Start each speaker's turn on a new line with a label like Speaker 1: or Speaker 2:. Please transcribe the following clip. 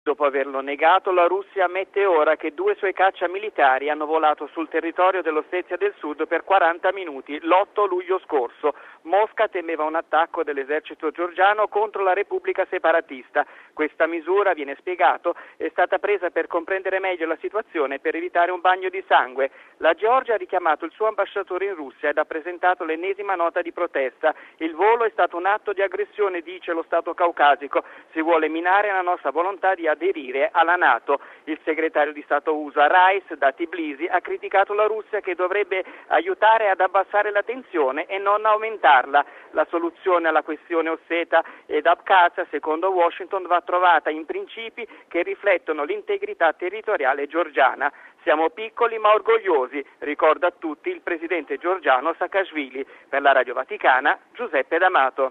Speaker 1: Dopo averlo negato, la Russia ammette ora che 2 suoi cacciamilitari hanno volato sul territorio dell'Ossetia del Sud per 40 minuti l'8 luglio scorso. Mosca temeva un attacco dell'esercito georgiano contro la Repubblica separatista. Questa misura, viene spiegato, è stata presa per comprendere meglio la situazione e per evitare un bagno di sangue. La Georgia ha richiamato il suo ambasciatore in Russia ed ha presentato l'ennesima nota di protesta. Il volo è stato un atto di aggressione, dice lo Stato caucasico. Si vuole minare la nostra volontà di aderire alla NATO. Il segretario di Stato USA Rice da Tbilisi ha criticato la Russia che dovrebbe aiutare ad abbassare la tensione e non aumentarla. La soluzione alla questione osseta ed Abkhazia, secondo Washington, va trovata in principi che riflettono l'integrità territoriale georgiana. Siamo piccoli ma orgogliosi, ricorda a tutti il presidente georgiano Saakashvili. Per la Radio Vaticana, Giuseppe D'Amato.